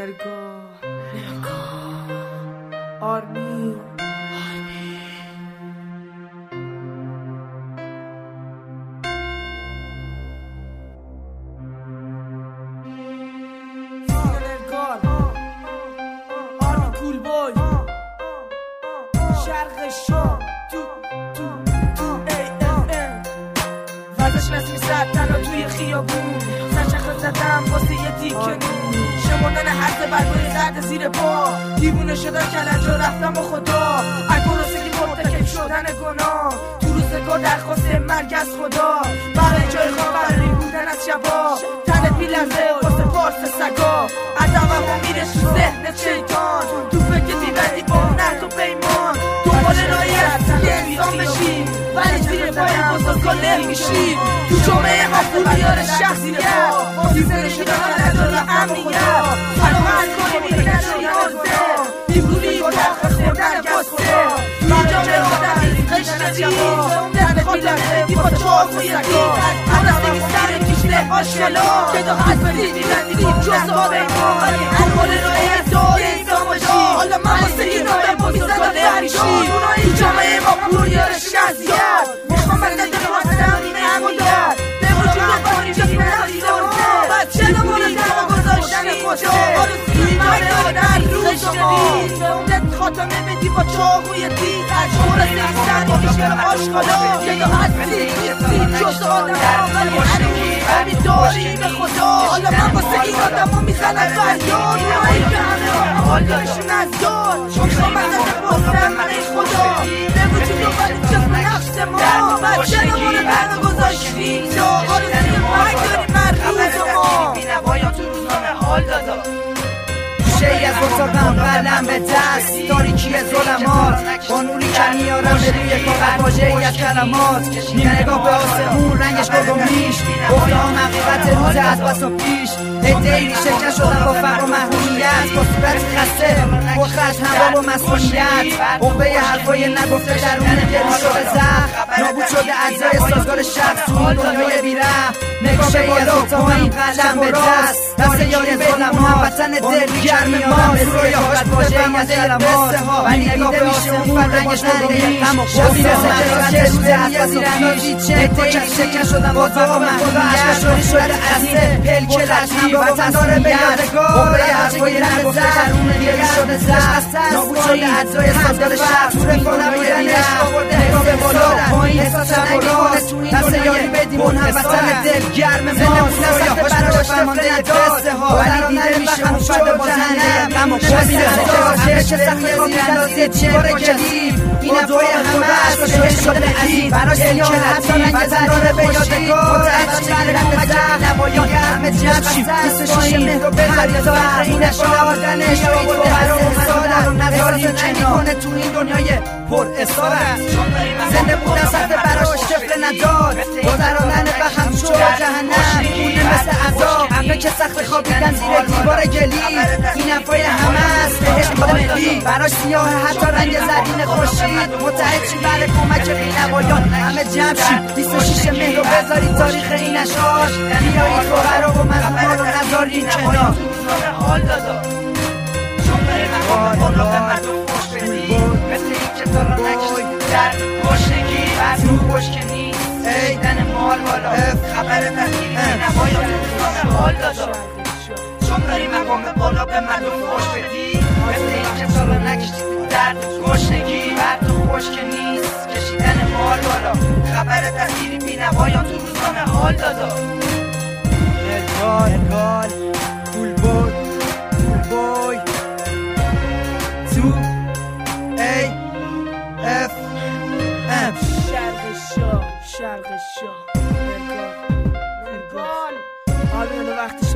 آرمی کول بای شرق شام تو وزش نسیم سر تنها توی خیابون سرچخ زدم واسه یه دیگه نون شمردن حرف برگوی زرد زیر پا دیوونه شدن کلنجا رفتم و خدا اگرسگی مرتکب شدن گناه تو روزگار درخواست مرگ از خدا برای جای خواب برای بودن از شبا تنت میلرزه واسه پارس سگا عدم و میره تو ذهن شیطان تو فکر میبندی با نرد و پیمان دنبال راهی هستی انسان بشی ولی زیر پای بزرگا نمیشی تو جامعه ما پولیار شخصیت دیزنه شده نداره امنیت فرمان کنی میری نداری آزه دیوونی و درخواست درگسته اینجا به آدمی قشن جواب تنت میلرزه دی با چاقوی دید عدم سر کشته آشلا که دا هستی میبندی با جز و پیمان دنبال راهی داری انسان باشی حالا من واسه اینا به بزرگا نمیشی تو جامعه ما پولیار شخصیت میخوام از دل واسم نموید به وجود کنی چه کناری دارده بچه نمونه درما گذاشتن خوشه ایمان در روز ما عمرت خاتمه بدی با چاقوی دید اجبور سیستن میشه آشقالا که دا هستی جز آدم ولی همین داری به خدا حالا من واسه این آدم ها میزنم فریاد اونایی که همه حال دارشون از دار میخوام از دل بازم من خدا به وجود ولی جسم نفس ما بچه نمونه برنو گذاشتیم جا حالا زیر مرگ داریم من روز ما بینوایان تو روزنامه حال دادا شیعی از اتاقم قلم به دست تاریکی ظلمات با نوری که میارم به روی کاغذ واژه‌ای از کلمات نگاه به آسمون رنگش گلگومیش گفتم حقیقت روز از بس و پیش عده‌ای شکن شدن با فقر و محرومیت با صورت خسته با خشم همراه با مسئولیت عقبه حرفای نگفته درون دل شده زخم نابود شده اجزای سازگار شخص تو این دنیای بی‌رحم نگاه به بالا پایین قلم به دست دست یاری ظلمات وطن دل گرم ما روی هاش واژه‌ای از کلمات ولی نگاه به آسمون رنگش گلگومیش شبیه حقیقت روز از بس و پیش شکن شدن با فقر و محرومیت شده عزیز پلک لشمی وطن داره به یادگار عقبه حرفای نگفته درون دل شده زخم نابود شده اجزای سازگار شخص تو رفاه بودنش نگاه به بالا پایین احساسم نگی‌کنه دست یاری بدیم اون هم وطن دل گرم ما روی هاش براش فرمانده قصه ها ولی دیده میشه اون شده با جهنم غم و شبیه هزار چه سخت خوابی اندازه چهار کلیم این افای همه عشق و شهش شده عزیز براش سیاه حتی رنگ زراره به یادگار متعجب برم به زخم نمایان همه جمشیم دست شیشه مهر و بخرید تا اینش آوردنش آورده برام سادر و نظاریم کنه تو این دنیای پر اصارت زنده بودن سخت براش طفل نداد گذراندن بخم شد جهنم بونه مثل عذاب همه که سخت خوابیدن زیر دیوار گلی این افای همه است بهش مدلی براش سیاه حتی رنگ زرین خورشید متحد شیم برای کمک بینوایان همه جمع شیم 26 مهر رو بذارید تاریخ این اشعار بیایید فقرا و مظلومان رو نذارین کنار حال دادا چون بریم بالا به مردم خوش بدی مثل این که تو را نکشید در گشنگی تو گشک نیست ایدن مال بالا خبر تحقیری نباید روزنامه حال دادا چون داری مقام بالا به مردم خوش بدی مثل این که تو را نکشید در گشنگی تو گشک نیست کشیدن مال بالا خبر تحقیری بینوایان تو روزنامه حال دادا ارگال پول بوی تو ای اف ام شرق شاه ارگال آلون وقتی